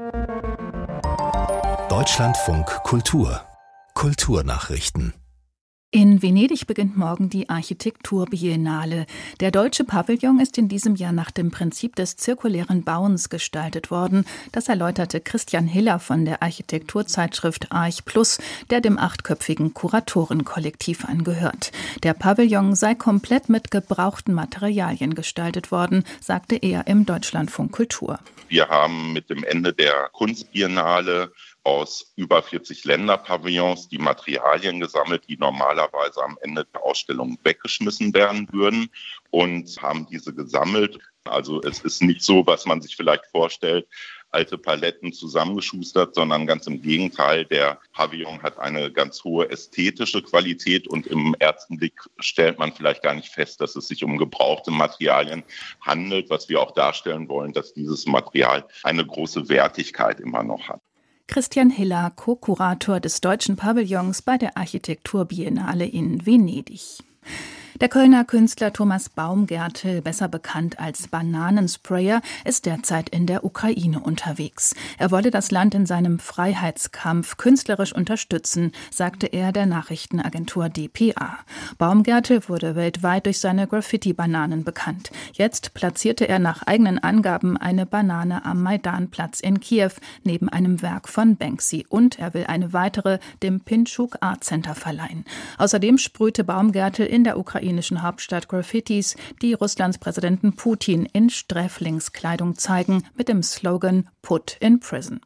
Deutschlandfunk Kultur. Kulturnachrichten. In Venedig beginnt morgen die Architekturbiennale. Der deutsche Pavillon ist in diesem Jahr nach dem Prinzip des zirkulären Bauens gestaltet worden. Das erläuterte Christian Hiller von der Architekturzeitschrift Arch Plus, der dem achtköpfigen Kuratorenkollektiv angehört. Der Pavillon sei komplett mit gebrauchten Materialien gestaltet worden, sagte er im Deutschlandfunk Kultur. Wir haben mit dem Ende der Kunstbiennale aus über vierzig Länderpavillons die Materialien gesammelt, die normalerweise am Ende der Ausstellung weggeschmissen werden würden und haben diese gesammelt. Also es ist nicht so, was man sich vielleicht vorstellt, alte Paletten zusammengeschustert, sondern ganz im Gegenteil. Der Pavillon hat eine ganz hohe ästhetische Qualität und im ersten Blick stellt man vielleicht gar nicht fest, dass es sich um gebrauchte Materialien handelt, was wir auch darstellen wollen, dass dieses Material eine große Wertigkeit immer noch hat. Christian Hiller, Co-Kurator des Deutschen Pavillons bei der Architekturbiennale in Venedig. Der Kölner Künstler Thomas Baumgärtel, besser bekannt als Bananensprayer, ist derzeit in der Ukraine unterwegs. Er wolle das Land in seinem Freiheitskampf künstlerisch unterstützen, sagte er der Nachrichtenagentur D P A. Baumgärtel wurde weltweit durch seine Graffiti-Bananen bekannt. Jetzt platzierte er nach eigenen Angaben eine Banane am Maidanplatz in Kiew neben einem Werk von Banksy und er will eine weitere dem Pinchuk Art Center verleihen. Außerdem sprühte Baumgärtel in der Ukraine Hauptstadt Graffitis, die Russlands Präsidenten Putin in Sträflingskleidung zeigen, mit dem Slogan Put in Prison.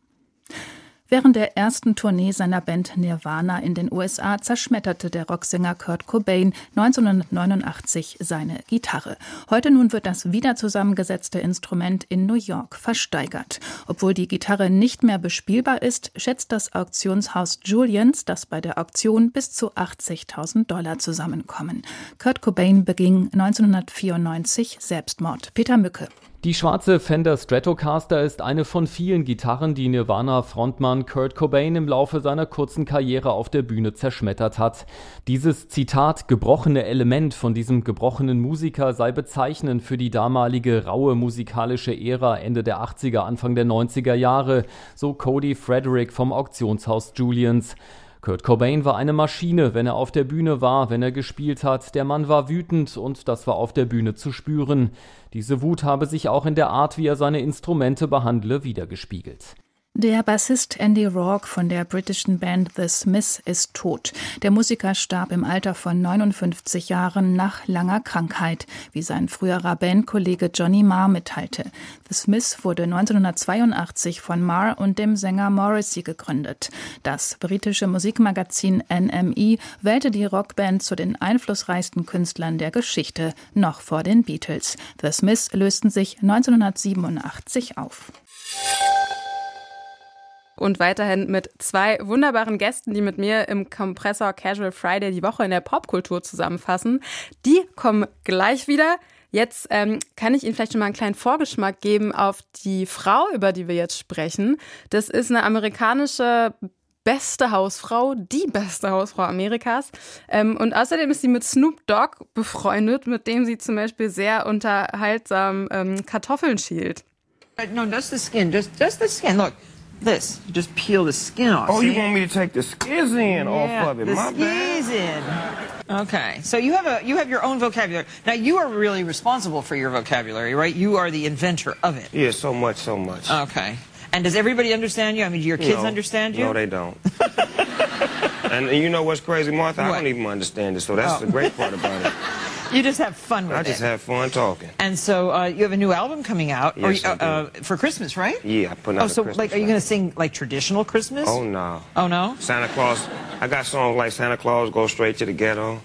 Während der ersten Tournee seiner Band Nirvana in den U S A zerschmetterte der Rocksänger Kurt Cobain neunzehnhundertneunundachtzig seine Gitarre. Heute nun wird das wieder zusammengesetzte Instrument in New York versteigert. Obwohl die Gitarre nicht mehr bespielbar ist, schätzt das Auktionshaus Julians, dass bei der Auktion bis zu achtzigtausend Dollar zusammenkommen. Kurt Cobain beging neunzehnhundertvierundneunzig Selbstmord. Peter Mücke. Die schwarze Fender Stratocaster ist eine von vielen Gitarren, die Nirvana-Frontmann Kurt Cobain im Laufe seiner kurzen Karriere auf der Bühne zerschmettert hat. Dieses Zitat gebrochene Element von diesem gebrochenen Musiker sei bezeichnend für die damalige raue musikalische Ära Ende der achtziger, Anfang der neunziger Jahre, so Cody Frederick vom Auktionshaus Julians. Kurt Cobain war eine Maschine, wenn er auf der Bühne war, wenn er gespielt hat. Der Mann war wütend und das war auf der Bühne zu spüren. Diese Wut habe sich auch in der Art, wie er seine Instrumente behandle, widergespiegelt. Der Bassist Andy Rourke von der britischen Band The Smiths ist tot. Der Musiker starb im Alter von neunundfünfzig Jahren nach langer Krankheit, wie sein früherer Bandkollege Johnny Marr mitteilte. The Smiths wurde neunzehnhundertzweiundachtzig von Marr und dem Sänger Morrissey gegründet. Das britische Musikmagazin N M E wählte die Rockband zu den einflussreichsten Künstlern der Geschichte, noch vor den Beatles. The Smiths lösten sich neunzehnhundertsiebenundachtzig auf. Und weiterhin mit zwei wunderbaren Gästen, die mit mir im Kompressor Casual Friday die Woche in der Popkultur zusammenfassen. Die kommen gleich wieder. Jetzt ähm, kann ich Ihnen vielleicht schon mal einen kleinen Vorgeschmack geben auf die Frau, über die wir jetzt sprechen. Das ist eine amerikanische beste Hausfrau, die beste Hausfrau Amerikas. Ähm, und außerdem ist sie mit Snoop Dogg befreundet, mit dem sie zum Beispiel sehr unterhaltsam ähm, Kartoffeln schält. No, just the skin. Just, just the skin. Look. This. You just peel the skin off. Oh, see? you want me to take the skizzy in yeah, off of it? the My bad. in. Okay, so you have a you have your own vocabulary. Now you are really responsible for your vocabulary, right? You are the inventor of it. Yeah, so much, so much. Okay. And does everybody understand you? I mean, do your kids no, understand you? No, they don't. and, and you know what's crazy, Martha? What? I don't even understand it, so that's oh. the great part about it. You just have fun with it. I just it. have fun talking. And so uh, you have a new album coming out, yes, or, uh, uh, for Christmas, right? Yeah, I put out Oh, so a Christmas like, are you going to sing like traditional Christmas? Oh no. Oh no. Santa Claus. I got songs like Santa Claus Goes Straight to the Ghetto.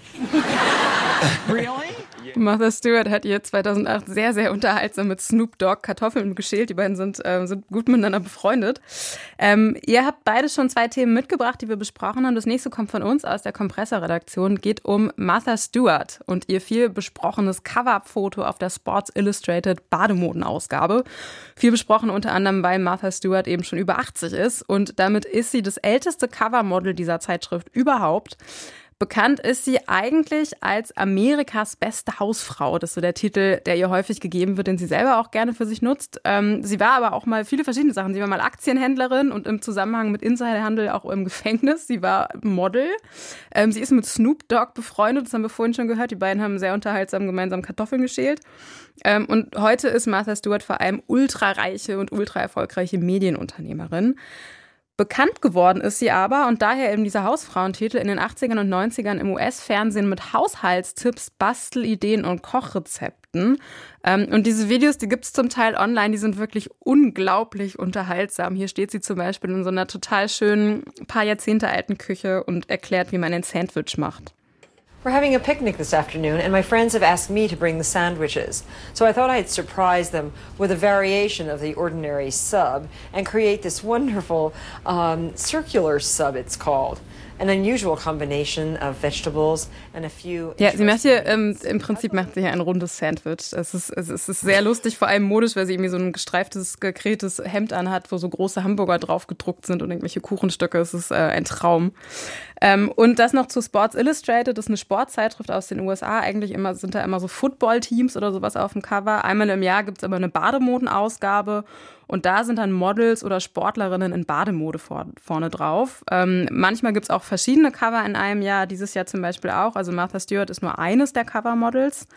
Really? Martha Stewart hat ihr zweitausendacht sehr, sehr unterhaltsam mit Snoop Dogg Kartoffeln geschält. Die beiden sind, äh, sind gut miteinander befreundet. Ähm, ihr habt beide schon zwei Themen mitgebracht, die wir besprochen haben. Das nächste kommt von uns aus der Kompressor-Redaktion, geht um Martha Stewart und ihr viel besprochenes Cover-Foto auf der Sports Illustrated Bademodenausgabe. Viel besprochen unter anderem, weil Martha Stewart eben schon über achtzig ist und damit ist sie das älteste Covermodel dieser Zeitschrift überhaupt. Bekannt ist sie eigentlich als Amerikas beste Hausfrau. Das ist so der Titel, der ihr häufig gegeben wird, den sie selber auch gerne für sich nutzt. Ähm, sie war aber auch mal viele verschiedene Sachen. Sie war mal Aktienhändlerin und im Zusammenhang mit Insiderhandel auch im Gefängnis. Sie war Model. Ähm, sie ist mit Snoop Dogg befreundet, das haben wir vorhin schon gehört. Die beiden haben sehr unterhaltsam gemeinsam Kartoffeln geschält. Ähm, und heute ist Martha Stewart vor allem ultrareiche und ultra erfolgreiche Medienunternehmerin. Bekannt geworden ist sie aber und daher eben dieser Hausfrauentitel in den achtzigern und neunzigern im U S-Fernsehen mit Haushaltstipps, Bastelideen und Kochrezepten. Ähm, und diese Videos, die gibt es zum Teil online, die sind wirklich unglaublich unterhaltsam. Hier steht sie zum Beispiel in so einer total schönen, paar Jahrzehnte alten Küche und erklärt, wie man ein Sandwich macht. We're having a picnic this afternoon, and my friends have asked me to bring the sandwiches. So I thought I'd surprise them with a variation of the ordinary sub and create this wonderful um, circular sub, it's called. an unusual combination of vegetables and a few. Ja, sie macht hier, ähm, im Prinzip macht sie hier ein rundes Sandwich. Es ist, es ist sehr lustig, vor allem modisch, weil sie irgendwie so ein gestreiftes, gekrähtes Hemd anhat, wo so große Hamburger drauf gedruckt sind und irgendwelche Kuchenstücke. Es ist äh, ein Traum. Ähm, und das noch zu Sports Illustrated, das ist eine Sportzeitschrift aus den U S A. Eigentlich immer, sind da immer so Football-Teams oder sowas auf dem Cover. Einmal im Jahr gibt es aber eine Bademodenausgabe. Und da sind dann Models oder Sportlerinnen in Bademode vor, vorne drauf. Ähm, manchmal gibt es auch verschiedene Cover in einem Jahr, dieses Jahr zum Beispiel auch. Also Martha Stewart ist nur eines der Covermodels.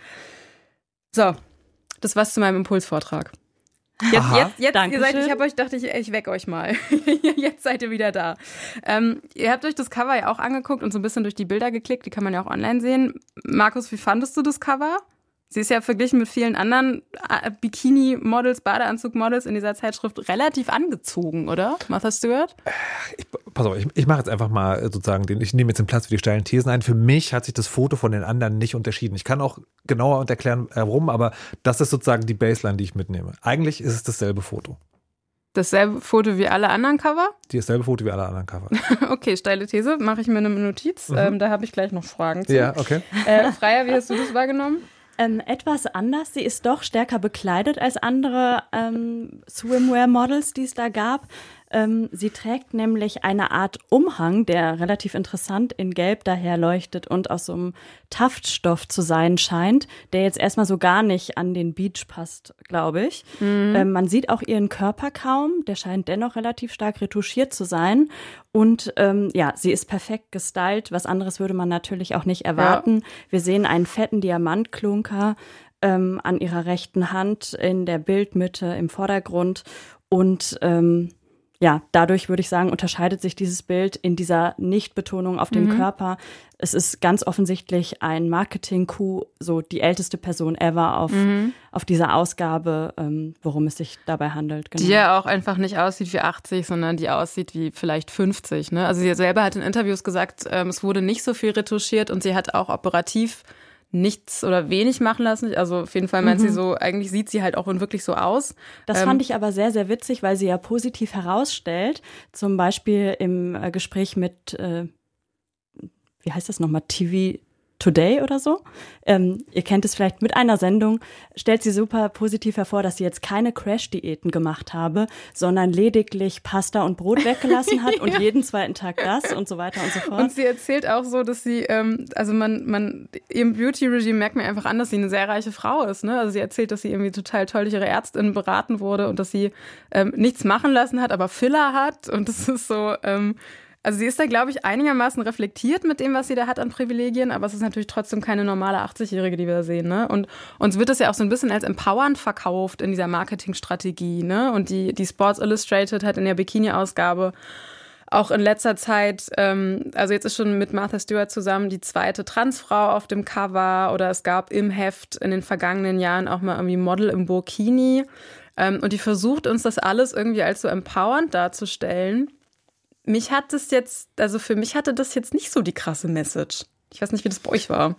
So, das war's zu meinem Impulsvortrag. Jetzt, Aha, jetzt, jetzt ihr seid, Dankeschön. ich habe euch dachte, ich, ich weck euch mal. Jetzt seid ihr wieder da. Ähm, ihr habt euch das Cover ja auch angeguckt und so ein bisschen durch die Bilder geklickt. Die kann man ja auch online sehen. Markus, wie fandest du das Cover? Sie ist ja verglichen mit vielen anderen Bikini-Models, Badeanzug-Models in dieser Zeitschrift relativ angezogen, oder? Martha Stewart? Ich, pass auf, ich, ich mache jetzt einfach mal sozusagen den, ich nehme jetzt den Platz für die steilen Thesen ein. Für mich hat sich das Foto von den anderen nicht unterschieden. Ich kann auch genauer erklären, warum, aber das ist sozusagen die Baseline, die ich mitnehme. Eigentlich ist es dasselbe Foto. Dasselbe Foto wie alle anderen Cover? Dasselbe Foto wie alle anderen Cover. Okay, steile These, mache ich mir eine Notiz. Mhm. Ähm, da habe ich gleich noch Fragen zu. Ja, okay. Äh, Freya, wie hast du das wahrgenommen? Ähm, etwas anders. Sie ist doch stärker bekleidet als andere ähm, Swimwear-Models, die es da gab. Ähm, sie trägt nämlich eine Art Umhang, der relativ interessant in Gelb daherleuchtet und aus so einem Taftstoff zu sein scheint, der jetzt erstmal so gar nicht an den Beach passt, glaube ich. Mhm. Ähm, man sieht auch ihren Körper kaum, der scheint dennoch relativ stark retuschiert zu sein. Und ähm, ja, sie ist perfekt gestylt, was anderes würde man natürlich auch nicht erwarten. Ja. Wir sehen einen fetten Diamantklunker ähm, an ihrer rechten Hand in der Bildmitte im Vordergrund und ähm, ja, dadurch würde ich sagen, unterscheidet sich dieses Bild in dieser Nichtbetonung auf dem mhm. Körper. Es ist ganz offensichtlich ein Marketing-Coup, so die älteste Person ever auf, mhm. auf dieser Ausgabe, ähm, worum es sich dabei handelt. Genau. Die ja auch einfach nicht aussieht wie achtzig, sondern die aussieht wie vielleicht fünfzig. Ne? Also sie selber hat in Interviews gesagt, ähm, es wurde nicht so viel retuschiert und sie hat auch operativ nichts oder wenig machen lassen. Also auf jeden Fall meint mhm. sie so, eigentlich sieht sie halt auch wirklich so aus. Das ähm, fand ich aber sehr, sehr witzig, weil sie ja positiv herausstellt, zum Beispiel im äh, Gespräch mit, äh, wie heißt das nochmal, T V Today oder so. Ähm, ihr kennt es vielleicht mit einer Sendung, stellt sie super positiv hervor, dass sie jetzt keine Crash-Diäten gemacht habe, sondern lediglich Pasta und Brot weggelassen hat ja. und jeden zweiten Tag das und so weiter und so fort. Und sie erzählt auch so, dass sie, ähm, also man, man, ihrem Beauty-Regime merkt man einfach an, dass sie eine sehr reiche Frau ist. Ne? Also sie erzählt, dass sie irgendwie total toll durch ihre Ärztin beraten wurde und dass sie ähm, nichts machen lassen hat, aber Filler hat und das ist so, ähm, also sie ist da, glaube ich, einigermaßen reflektiert mit dem, was sie da hat an Privilegien, aber es ist natürlich trotzdem keine normale achtzigjährige, die wir da sehen. Ne? Und uns wird es ja auch so ein bisschen als empowernd verkauft in dieser Marketingstrategie. Ne? Und die, die Sports Illustrated hat in der Bikini-Ausgabe auch in letzter Zeit, ähm, also jetzt ist schon mit Martha Stewart zusammen die zweite Transfrau auf dem Cover oder es gab im Heft in den vergangenen Jahren auch mal irgendwie Model im Burkini. Ähm, und die versucht uns das alles irgendwie als so empowernd darzustellen. Mich hat das jetzt, also für mich hatte das jetzt nicht so die krasse Message. Ich weiß nicht, wie das bei euch war.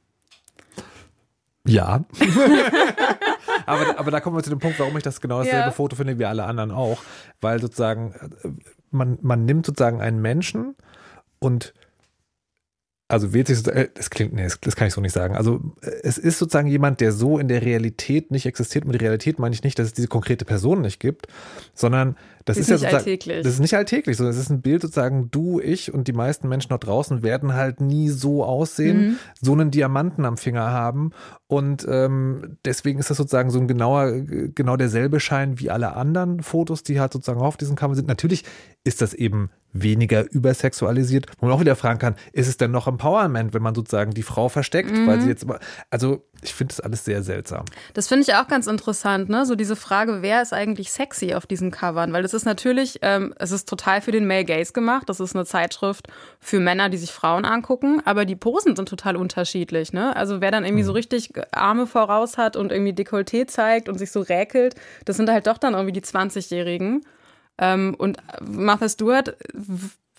Ja. aber, aber da kommen wir zu dem Punkt, warum ich das genau dasselbe ja. Foto finde wie alle anderen auch. Weil sozusagen, man, man nimmt sozusagen einen Menschen und also wählt sich, das klingt, nee, das kann ich so nicht sagen. Also es ist sozusagen jemand, der so in der Realität nicht existiert. Mit Realität meine ich nicht, dass es diese konkrete Person nicht gibt, sondern das ist, ist ja sozusagen, alltäglich. Das ist nicht alltäglich, sondern es ist ein Bild sozusagen, du, ich und die meisten Menschen dort draußen werden halt nie so aussehen, mhm. so einen Diamanten am Finger haben und ähm, deswegen ist das sozusagen so ein genauer, genau derselbe Schein wie alle anderen Fotos, die halt sozusagen auf diesem Cover sind. Natürlich ist das eben weniger übersexualisiert, wo man auch wieder fragen kann, ist es denn noch Empowerment, wenn man sozusagen die Frau versteckt, mhm. weil sie jetzt, also ich finde das alles sehr seltsam. Das finde ich auch ganz interessant, ne? So diese Frage, wer ist eigentlich sexy auf diesen Covern, weil das ist natürlich, ähm, es ist total für den Male Gaze gemacht, das ist eine Zeitschrift für Männer, die sich Frauen angucken, aber die Posen sind total unterschiedlich, ne? Also wer dann irgendwie mhm. so richtig Arme voraus hat und irgendwie Dekolleté zeigt und sich so räkelt, das sind halt doch dann irgendwie die zwanzigjährigen. Ähm, und Martha Stewart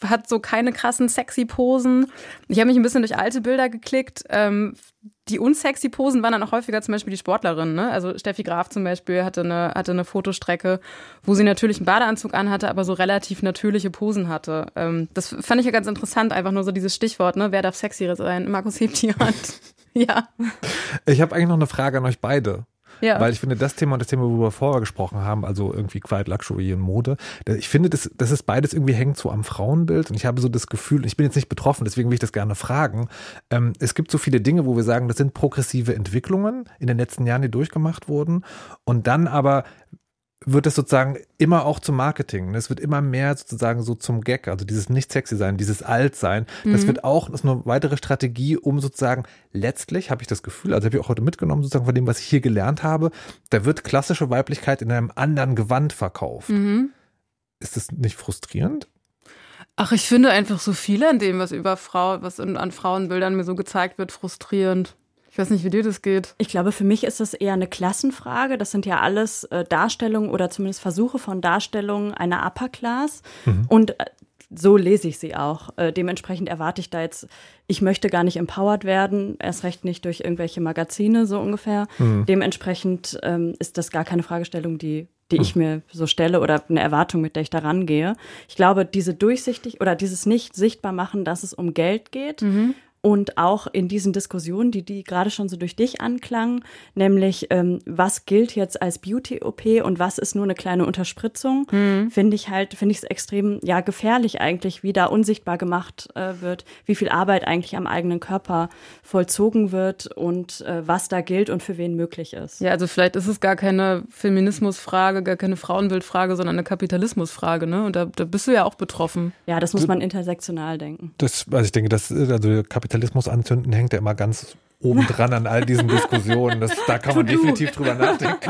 hat so keine krassen sexy Posen. Ich habe mich ein bisschen durch alte Bilder geklickt. Ähm, die unsexy Posen waren dann auch häufiger zum Beispiel die Sportlerinnen. Ne? Also Steffi Graf zum Beispiel hatte eine, hatte eine Fotostrecke, wo sie natürlich einen Badeanzug anhatte, aber so relativ natürliche Posen hatte. Ähm, das fand ich ja ganz interessant, einfach nur so dieses Stichwort, ne? Wer darf sexy sein? Markus hebt die Hand. Ja. Ich habe eigentlich noch eine Frage an euch beide. Ja. Weil ich finde, das Thema und das Thema, worüber wir vorher gesprochen haben, also irgendwie Quiet Luxury und Mode, ich finde, das, das ist beides irgendwie hängt so am Frauenbild und ich habe so das Gefühl, ich bin jetzt nicht betroffen, deswegen will ich das gerne fragen, ähm, es gibt so viele Dinge, wo wir sagen, das sind progressive Entwicklungen in den letzten Jahren, die durchgemacht wurden und dann aber wird es sozusagen immer auch zum Marketing. Es wird immer mehr sozusagen so zum Gag, also dieses nicht sexy sein, dieses Altsein. Das mhm. wird auch, das ist eine weitere Strategie, um sozusagen letztlich, habe ich das Gefühl, also habe ich auch heute mitgenommen, sozusagen von dem, was ich hier gelernt habe, da wird klassische Weiblichkeit in einem anderen Gewand verkauft. Mhm. Ist das nicht frustrierend? Ach, ich finde einfach so viel an dem, was über Frau, was in, an Frauenbildern mir so gezeigt wird, frustrierend. Ich weiß nicht, wie dir das geht. Ich glaube, für mich ist das eher eine Klassenfrage. Das sind ja alles äh, Darstellungen oder zumindest Versuche von Darstellungen einer Upper Class. Mhm. Und äh, so lese ich sie auch. Äh, dementsprechend erwarte ich da jetzt, ich möchte gar nicht empowered werden, erst recht nicht durch irgendwelche Magazine, so ungefähr. Mhm. Dementsprechend ähm, ist das gar keine Fragestellung, die die ich mir so stelle oder eine Erwartung, mit der ich da rangehe. Ich glaube, diese durchsichtig oder dieses nicht sichtbar machen, dass es um Geld geht, mhm. und auch in diesen Diskussionen, die, die gerade schon so durch dich anklangen, nämlich ähm, was gilt jetzt als Beauty-O P und was ist nur eine kleine Unterspritzung, mhm. finde ich halt, finde ich es extrem ja gefährlich eigentlich, wie da unsichtbar gemacht äh, wird, wie viel Arbeit eigentlich am eigenen Körper vollzogen wird und äh, was da gilt und für wen möglich ist. Ja, also vielleicht ist es gar keine Feminismusfrage, gar keine Frauenbildfrage, sondern eine Kapitalismusfrage, ne? Und da, da bist du ja auch betroffen. Ja, das muss man intersektional denken. Das, also ich denke, das also Kapitalismus Kapitalismus anzünden hängt ja immer ganz oben dran an all diesen Diskussionen. Das, da kann man definitiv drüber nachdenken.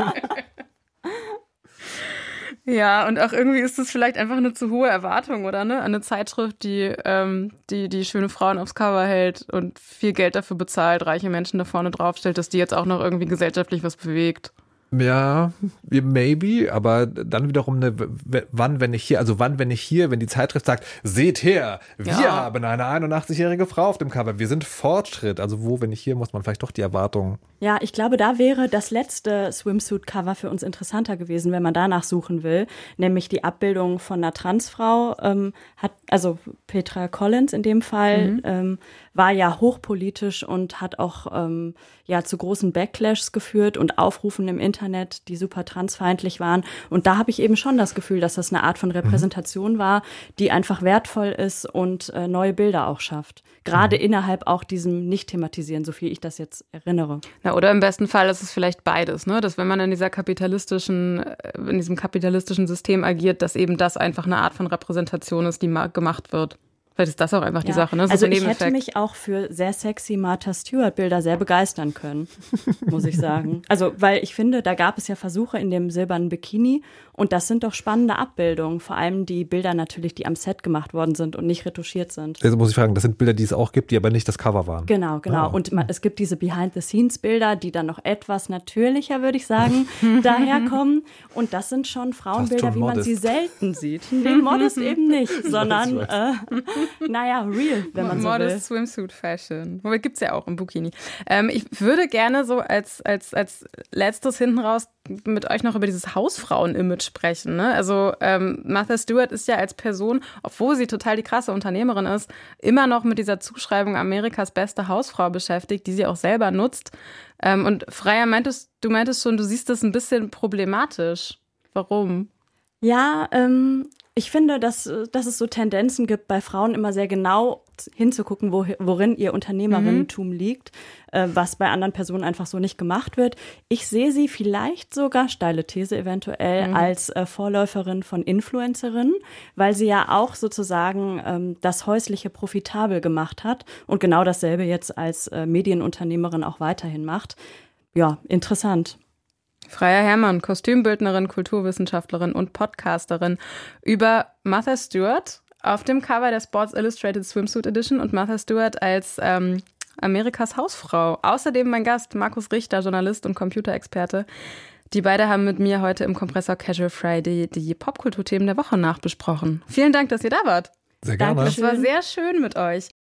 Ja, und auch irgendwie ist das vielleicht einfach eine zu hohe Erwartung, oder ne? Eine Zeitschrift, die, ähm, die, die schöne Frauen aufs Cover hält und viel Geld dafür bezahlt, reiche Menschen da vorne draufstellt, dass die jetzt auch noch irgendwie gesellschaftlich was bewegt. Ja, maybe, aber dann wiederum eine, wann, wenn ich hier, also wann, wenn ich hier, wenn die Zeitschrift sagt, seht her, wir ja. haben eine einundachtzigjährige Frau auf dem Cover, wir sind Fortschritt, also wo, wenn ich hier, muss man vielleicht doch die Erwartungen. Ja, ich glaube, da wäre das letzte Swimsuit-Cover für uns interessanter gewesen, wenn man danach suchen will, nämlich die Abbildung von einer Transfrau, ähm, hat, also Petra Collins in dem Fall, mhm. ähm, war ja hochpolitisch und hat auch ähm, ja zu großen Backlashs geführt und Aufrufen im Internet, die super transfeindlich waren. Und da habe ich eben schon das Gefühl, dass das eine Art von Repräsentation mhm. war, die einfach wertvoll ist und äh, neue Bilder auch schafft. Gerade mhm. innerhalb auch diesem Nicht-Thematisieren, so viel ich das jetzt erinnere. Ja, oder im besten Fall ist es vielleicht beides, ne? Dass wenn man in dieser kapitalistischen, in diesem kapitalistischen System agiert, dass eben das einfach eine Art von Repräsentation ist, die gemacht wird. Vielleicht ist das auch einfach die ja. Sache, ne? So also ich hätte mich auch für sehr sexy Martha Stewart-Bilder sehr begeistern können, muss ich sagen. Also, weil ich finde, da gab es ja Versuche in dem silbernen Bikini und das sind doch spannende Abbildungen. Vor allem die Bilder natürlich, die am Set gemacht worden sind und nicht retuschiert sind. Also muss ich fragen, das sind Bilder, die es auch gibt, die aber nicht das Cover waren. Genau, genau. Oh. Und man, es gibt diese Behind-the-Scenes-Bilder, die dann noch etwas natürlicher, würde ich sagen, daherkommen. Und das sind schon Frauenbilder, wie man sie selten sieht. Nee, modest eben nicht, sondern äh, naja, real, wenn man so will. Modest Swimsuit Fashion. Wobei gibt's ja auch im Bikini. Ähm, ich würde gerne so als, als, als letztes hinten raus mit euch noch über dieses Hausfrauen-Image sprechen. Ne? Also ähm, Martha Stewart ist ja als Person, obwohl sie total die krasse Unternehmerin ist, immer noch mit dieser Zuschreibung Amerikas beste Hausfrau beschäftigt, die sie auch selber nutzt. Ähm, und Freya, meintest, du meintest schon, du siehst das ein bisschen problematisch. Warum? Ja, ähm, ich finde, dass, dass es so Tendenzen gibt, bei Frauen immer sehr genau hinzugucken, wo, worin ihr Unternehmerinnentum mhm. liegt, äh, was bei anderen Personen einfach so nicht gemacht wird. Ich sehe sie vielleicht sogar, steile These eventuell, mhm. als äh, Vorläuferin von Influencerinnen, weil sie ja auch sozusagen ähm, das Häusliche profitabel gemacht hat und genau dasselbe jetzt als äh, Medienunternehmerin auch weiterhin macht. Ja, interessant. Freya Herrmann, Kostümbildnerin, Kulturwissenschaftlerin und Podcasterin über Martha Stewart auf dem Cover der Sports Illustrated Swimsuit Edition und Martha Stewart als ähm, Amerikas Hausfrau. Außerdem mein Gast Markus Richter, Journalist und Computerexperte. Die beiden haben mit mir heute im Kompressor Casual Friday die Popkulturthemen der Woche nachbesprochen. Vielen Dank, dass ihr da wart. Sehr gerne. Das war sehr schön mit euch.